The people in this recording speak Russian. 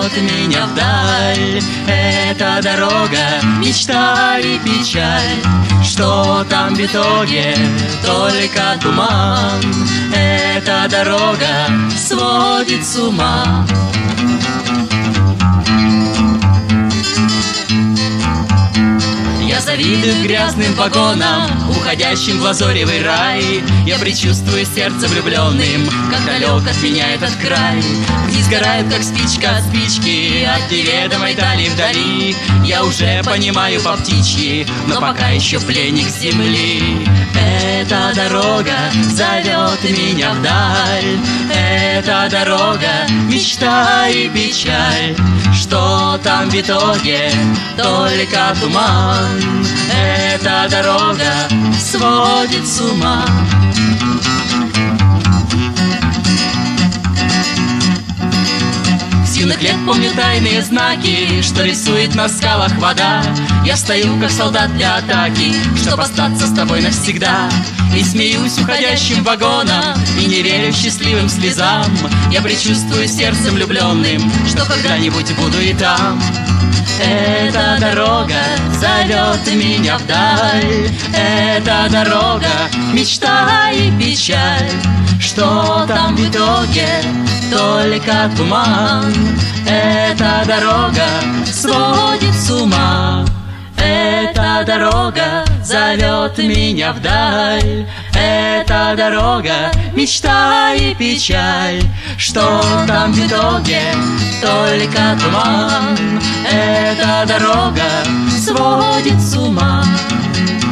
зовет меня вдаль. Эта дорога — мечта и печаль. Что там в итоге? Только туман. Эта дорога сводит с ума. Я завидую грязным вагонам, уходящим в лазоревый рай. Я предчувствую сердце влюбленным, как далек от меня этот край, где сгорает, как спичка от спички, от неведомой дали вдали. Я уже понимаю по птичьи, но пока еще пленник земли. Эта дорога зовет меня вдаль. Эта дорога — мечта и печаль. Что там в итоге? Только туман. Эта дорога сводит с ума. С юных лет помню тайные знаки, что рисует на скалах вода. Я стою, как солдат для атаки, чтоб остаться с тобой навсегда. И смеюсь уходящим вагоном, и не верю счастливым слезам. Я предчувствую сердцем влюбленным, что когда-нибудь буду и там. Эта дорога зовет меня вдаль. Эта дорога — мечта и печаль. Что там в итоге? Только туман. Эта дорога сводит с ума. Эта дорога зовет меня вдаль. Эта дорога — мечта и печаль. Что там в итоге? Только туман. Эта дорога сводит с ума.